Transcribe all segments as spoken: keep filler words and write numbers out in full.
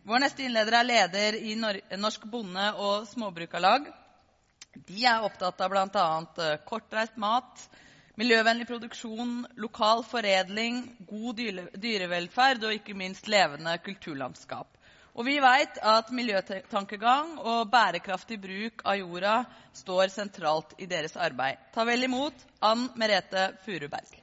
Vår neste innleder er leder i Norsk Bonde- og Småbrukarlag. De er opptatt av blant annet kortreist mat, miljøvennlig produksjon, lokal foredling, god dyrevelferd og ikke minst levende kulturlandskap. Og vi vet at miljøtankegang og bærekraftig bruk av jorda står sentralt i deres arbeid. Ta vel imot Ann Merete Furuberg.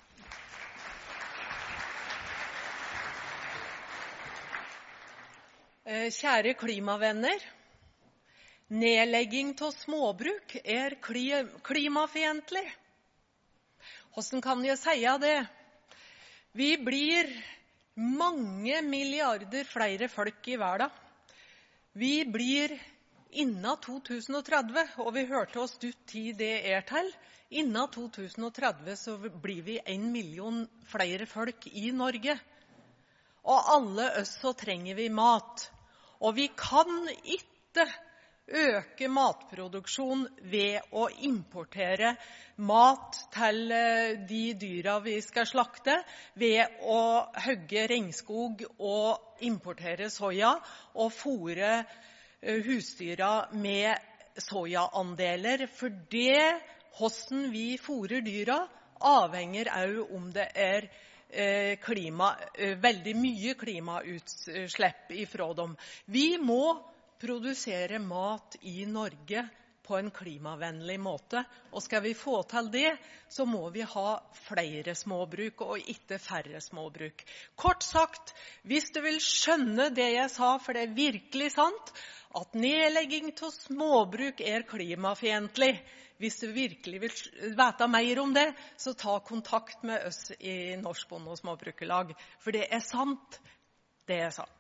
Kjære klimavenner, nedlegging av småbruk er klimafientlig. Hvordan kan jeg si det? Vi blir mange milliarder flere folk i verden. Vi blir innen to tusen og tretti, og vi hørte oss stutt tid det er til, innen to tusen og tretti så blir vi en million flere folk i Norge. Og alle oss så trenger vi mat. Og vi kan ikke øke matproduksjon ved å importere mat til de dyra vi skal slakte, ved å hogge regnskog og importere soja og fôre husdyra med sojaandeler. For det, hvordan vi fôrer dyra, avhenger også om det er klima, veldig mye klimautslipp ifra dem. Vi må produsere mat i Norge på en klimavennlig måte, og skal vi få til det, så må vi ha flere småbruk og ikke færre småbruk. Kort sagt, hvis du vil skjønne det jeg sa, for det er virkelig sant, at nedlegging av småbruk er klimafientlig. Hvis du virkelig vil vite mer om det, så ta kontakt med oss i Norsk Bonde- og Småbrukarlag. For det er sant, det jeg sa.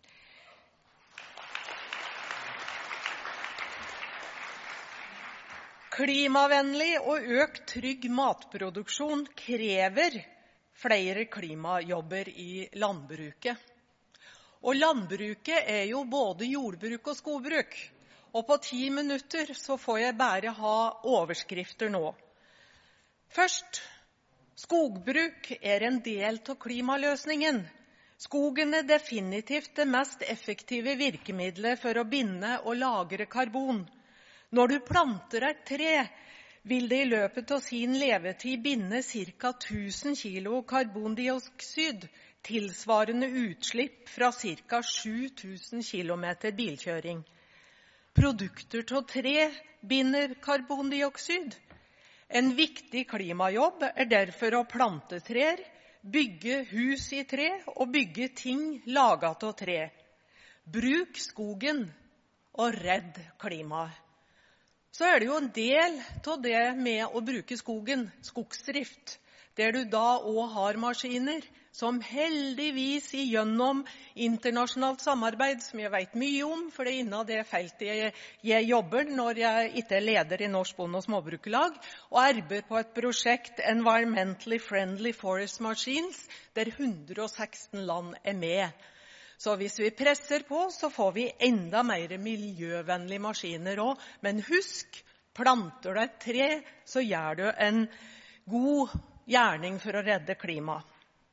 Klimavennlig og økt trygg matproduksjon krever flere klimajobber i landbruket. Og landbruket er jo både jordbruk og skogbruk. Og på ti minutter så får jeg bare ha overskrifter nå. Først, skogbruk er en del av klimaløsningen. Skogen er definitivt det mest effektive virkemidlet for å binde og lagre karbon. Når du planter et tre, vil det i løpet av sin levetid binde ca. tusen kilo karbondioksid, tilsvarende utslipp fra ca. sju tusen kilometer bilkjøring. Produkter til tre binder karbondioksid. En viktig klimajobb er derfor å plante trær, bygge hus i tre og bygge ting laget av tre. Bruk skogen og redd klimaet. Så er det jo en del av det med å bruke skogen, skogsdrift, der du da også har maskiner, som heldigvis igjennom internasjonalt samarbeid, som jeg vet mye om, for det er innan det feltet jeg, jeg jobber når jeg ikke er leder i Norsk Bonde- og Småbrukarlag, og arbeider på et prosjekt Environmentally Friendly Forest Machines, der hundre og seksten land er med. Så hvis vi presser på, så får vi enda mer miljøvennlige maskiner også. Men husk, planter du et tre, så gjør du en god gjerning for å redde klimaet.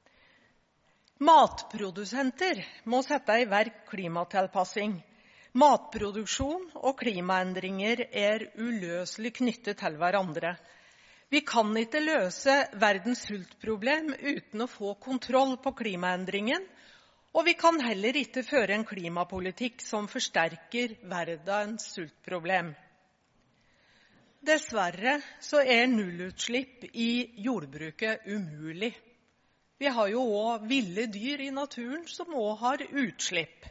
Matprodusenter må sette i verk klimatilpassing. Matproduksjon og klimaendringer er uløselig knyttet til hverandre. Vi kan ikke løse verdens sultproblem uten å få kontroll på klimaendringen, og vi kan heller ikke føre en klimapolitikk som forsterker verdens sultproblem. Dessverre så er nullutslipp i jordbruket umulig. Vi har jo også ville dyr i naturen som også har utslipp.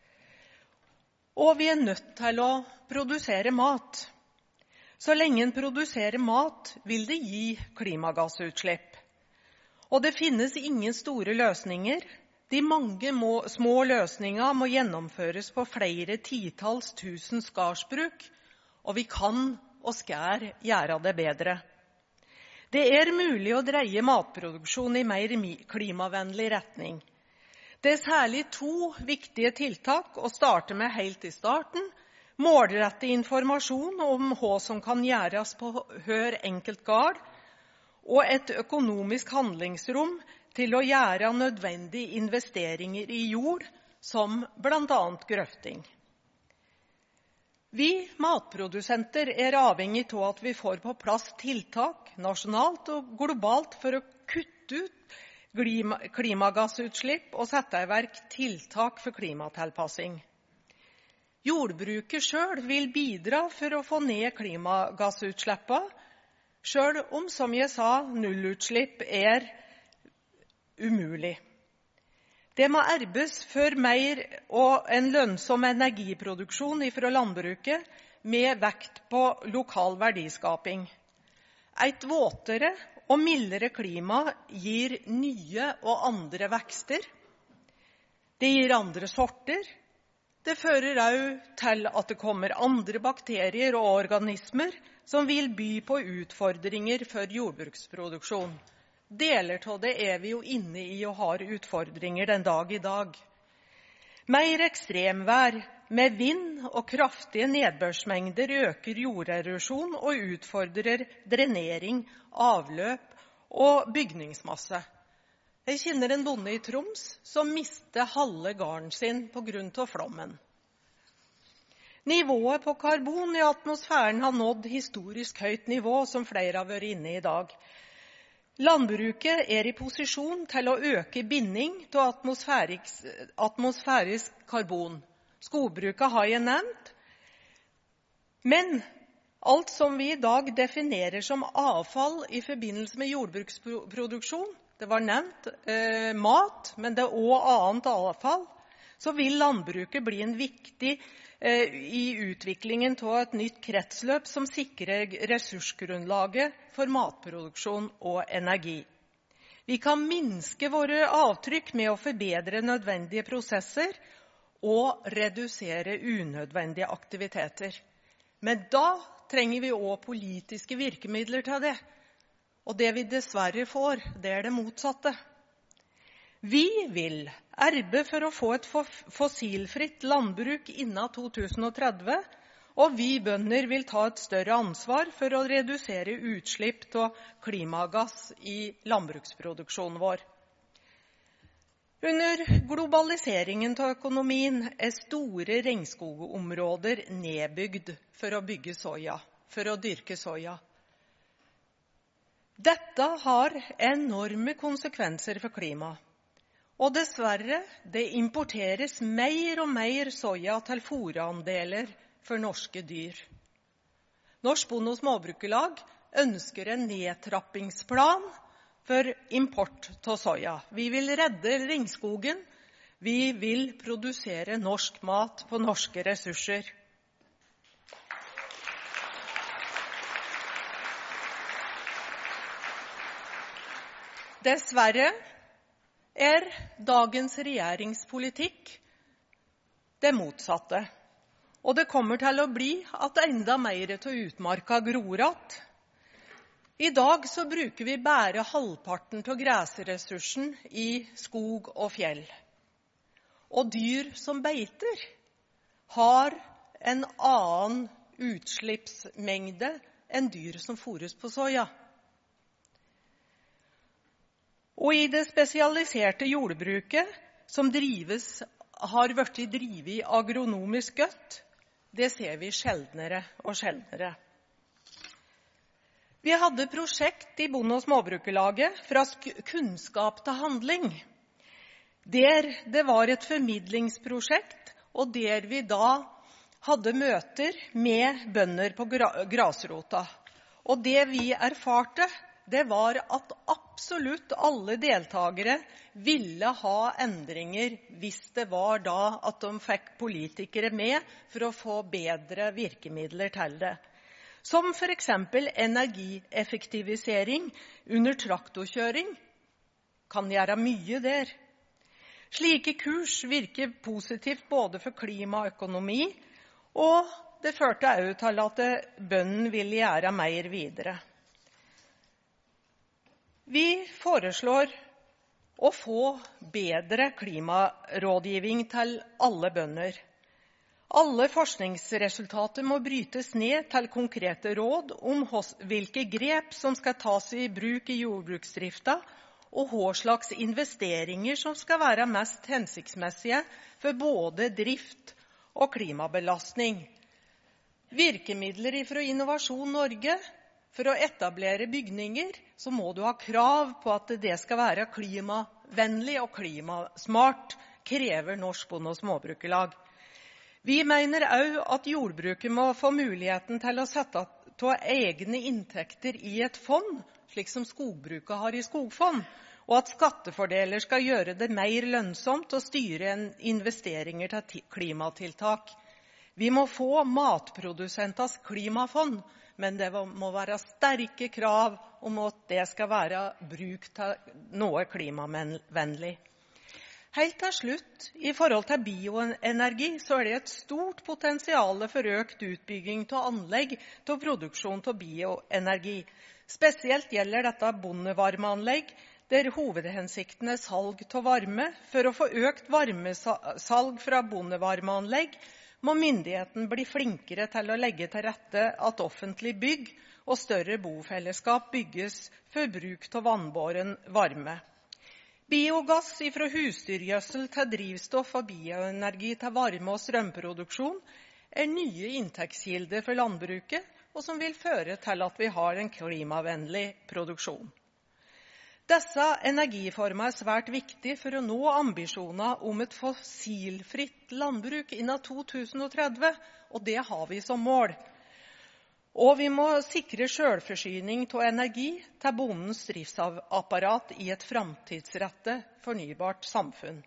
Og vi er nødt til å produsere mat. Så lenge en produserer mat, vil det gi klimagassutslipp. Og det finnes ingen store løsninger. De mange må, små løsninger må gjennomføres på flere titalls tusen skarsbruk, og vi kan og skal gjøre det bedre. Det er mulig å dreie matproduksjon i mer klimavennlig retning. Det er særlig to viktige tiltak å starte med helt i starten. Målrettet informasjon om hva som kan gjøres på hver enkelt gard, og et økonomisk handlingsrom til å gjøre nødvendige investeringer i jord som blant annet grøfting. Vi matprodusenter er avhengig av at vi får på plass tiltak nasjonalt og globalt for å kutte ut klimagassutslipp og sette i verk tiltak for klimatilpassing. Jordbruket selv vil bidra for å få ned klimagassutslippene, selv om, som jeg sa, nullutslipp er umulig. Det må arbeides for mer og en lønnsom energiproduksjon fra landbruket med vekt på lokal verdiskaping. Et våtere og mildere klima gir nye og andre vekster. Det gir andre sorter. Det fører også til at det kommer andre bakterier og organismer som vil by på utfordringer for jordbruksproduksjon. Deler av det er vi jo inne i og har utfordringer den dag i dag. Mer ekstremvær med vind og kraftige nedbørsmengder øker jorderosjon og utfordrer drenering, avløp og bygningsmasse. Jeg kjenner en bonde i Troms som mistet halve garden sin på grunn av flommen. Nivået på karbon i atmosfæren har nådd historisk høyt nivå, som flere har vært inne i dag. Landbruket er i posisjon til å øke binding til atmosfærisk, atmosfærisk karbon. Skogbruket har jeg nevnt. Men alt som vi i dag definerer som avfall i forbindelse med jordbruksproduksjon, det var nevnt eh, mat, men det er også annet avfall, så vil landbruket bli en viktig eh, i utviklingen av et nytt kretsløp som sikrer ressursgrunnlaget for matproduksjon og energi. Vi kan minske våre avtrykk med å forbedre nødvendige prosesser og redusere unødvendige aktiviteter. Men da trenger vi også politiske virkemidler til det. Og det vi dessverre får, det er det motsatte. Vi vil arbeide for å få et fossilfritt landbruk innen to tusen og tretti, og vi bønder vil ta et større ansvar for å redusere utslipp av klimagass i landbruksproduksjonen vår. Under globaliseringen av økonomien er store regnskogområder nedbygd for å bygge soya, for å dyrke soya. Dette har enorme konsekvenser for klima. Og dessverre, det importeres mer og mer soya til fôrandeler for norske dyr. Norsk Bonde- og Småbrukerlag ønsker en nedtrappingsplan for import av soya. Vi vil redde regnskogen. Vi vil produsere norsk mat på norske ressurser. Dessverre er dagens regjeringspolitikk det motsatte. Og det kommer til å bli at enda mer av utmarka gror att. I dag så bruker vi bare halvparten av gresressursen i skog og fjell. Og dyr som beiter har en annen utslippsmengde enn dyr som fôres på soya. Og i det spesialiserte jordbruket som drives, har vært drivet agronomisk godt, det ser vi sjeldnere og sjeldnere. Vi hadde prosjekt i Bonde- og Småbrukerlaget fra kunnskap til handling. Der det var et formidlingsprosjekt, og der vi da hadde møter med bønder på grasrota. Og det vi erfarte, det var at absolutt alle deltakere ville ha endringer hvis det var da at de fikk politikere med for å få bedre virkemidler til det. Som for eksempel energieffektivisering under traktorkjøring kan gjøre mye der. Slike kurs virker positivt både for klima og økonomi, og det førte også til at bønden ville gjøre mer videre. Vi foreslår å få bedre klimarådgivning til alle bønder. Alle forskningsresultater må brytes ned til konkrete råd om hvilke grep som skal tas i bruk i jordbruksdrifta, og hva slags investeringer som skal være mest hensiktsmessige for både drift og klimabelastning. Virkemidler fra Innovasjon Norge. For å etablere bygninger så må du ha krav på at det skal være klimavennlig og klimasmart, krever Norsk Bonde- og Småbrukerlag. Vi mener også at jordbruket må få muligheten til å sette av egne inntekter i et fond, slik som skogbruket har i skogfond, og at skattefordeler skal gjøre det mer lønnsomt å styre investeringer til klimatiltak. Vi må få matprodusenters klimafond, men det må være sterke krav om at det skal være bruk til noe klimavennlig. Helt til slutt, i forhold til bioenergi, så er det et stort potensial for økt utbygging av anlegg til produksjon av bioenergi. Spesielt gjelder dette bondevarmeanlegg, der hovedhensikten er salg av varme. For å få økt varmesalg fra bondevarmeanlegg, må myndigheten bli flinkere til å legge til rette at offentlig bygg og større bofellesskap bygges for bruk av vannbåren varme. Biogass fra husdyrgjødsel til drivstoff og bioenergi til varme- og strømproduksjon er nye inntektskilder for landbruket, og som vil føre til at vi har en klimavennlig produksjon. Disse energiformer er svært viktige for å nå ambisjoner om et fossilfritt landbruk innen to tusen og tretti, og det har vi som mål. Og vi må sikre selvforsyning av energi til bondens driftsapparat i et framtidsrettet, fornybart samfunn.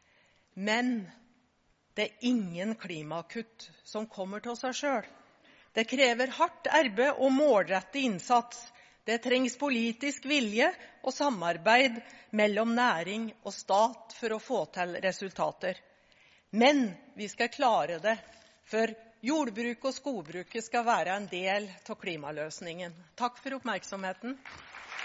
Men det er ingen klimakutt som kommer til seg selv. Det krever hardt arbeid og målrettet innsats. Det trengs politisk vilje og samarbeid mellom næring og stat for å få til resultater. Men vi skal klare det, for jordbruk og skogbruket skal være en del av klimaløsningen. Takk for oppmerksomheten.